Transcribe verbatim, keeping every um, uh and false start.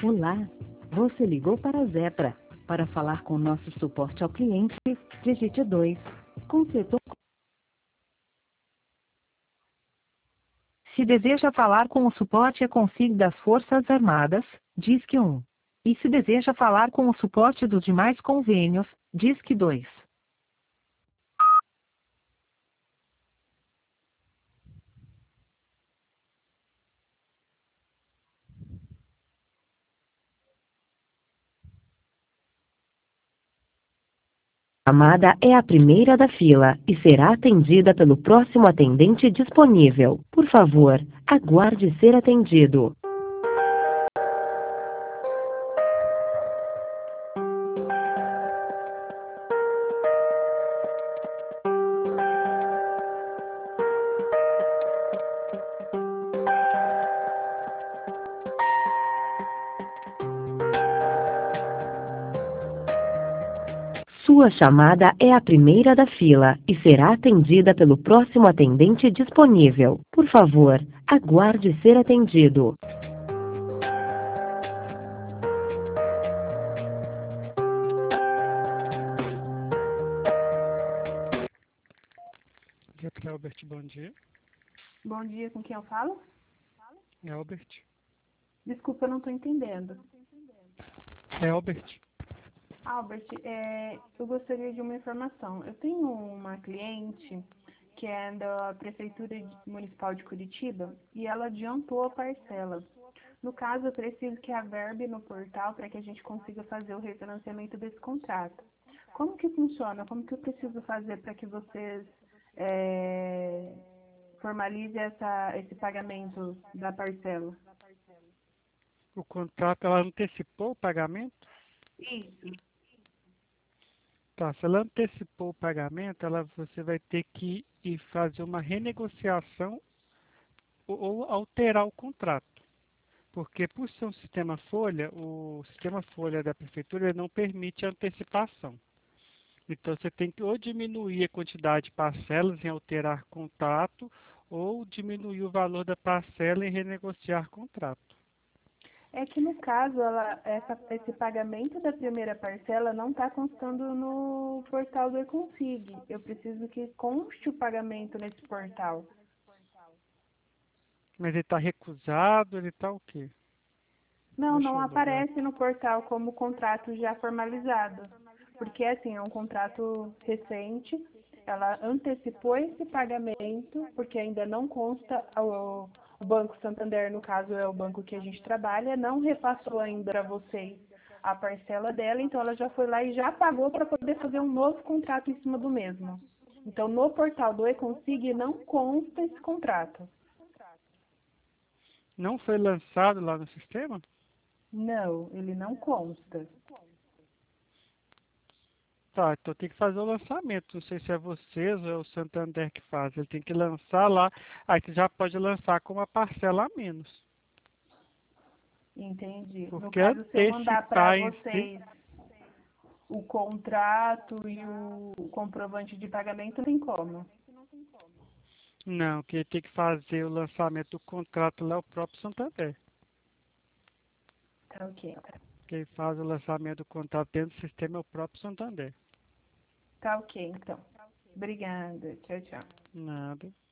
Olá, você ligou para a Zetra. Para falar com nosso suporte ao cliente, digite dois. Com setor... Se deseja falar com o suporte e config das Forças Armadas, disque um. E se deseja falar com o suporte dos demais convênios, disque dois. A chamada é a primeira da fila e será atendida pelo próximo atendente disponível. Por favor, aguarde ser atendido. Sua chamada é a primeira da fila e será atendida pelo próximo atendente disponível. Por favor, aguarde ser atendido. Albert, bom dia. Bom dia, com quem eu falo? É Albert. Desculpa, eu não estou entendendo. É Albert. Albert, é, eu gostaria de uma informação. Eu tenho uma cliente que é da Prefeitura Municipal de Curitiba e ela adiantou a parcela. No caso, eu preciso que averbe no portal para que a gente consiga fazer o refinanciamento desse contrato. Como que funciona? Como que eu preciso fazer para que vocês é, formalizem essa, esse pagamento da parcela? O contrato, ela antecipou o pagamento? Isso. Tá, se ela antecipou o pagamento, ela, você vai ter que ir fazer uma renegociação ou, ou alterar o contrato. Porque por ser um sistema folha, o sistema folha da prefeitura ele não permite antecipação. Então você tem que ou diminuir a quantidade de parcelas em alterar contrato, ou diminuir o valor da parcela em renegociar contrato. É que no caso, ela, essa, esse pagamento da primeira parcela não está constando no portal do Econsig. Eu preciso que conste o pagamento nesse portal. Mas ele está recusado, ele está o quê? Não, Deixa não eu olhar aparece aqui. no portal como contrato já formalizado. Porque, assim, é um contrato recente, ela antecipou esse pagamento, porque ainda não consta ao, o Banco Santander, no caso é o banco que a gente trabalha, não repassou ainda para vocês a parcela dela, então ela já foi lá e já pagou para poder fazer um novo contrato em cima do mesmo. Então, no portal do Econsig não consta esse contrato. Não foi lançado lá no sistema? Não, ele não consta. Tá, então tem que fazer o lançamento. Não sei se é vocês ou é o Santander que faz. Ele tem que lançar lá. Aí você já pode lançar com uma parcela a menos. Entendi. No Porque caso, se eu mandar para antecipar em si. vocês o contrato e o comprovante de pagamento, não tem como. Não, quem tem que fazer o lançamento do contrato lá é o próprio Santander. Tá ok. Quem faz o lançamento do contrato dentro do sistema é o próprio Santander. Tá ok, então. Obrigada. Tchau, tchau. Nada.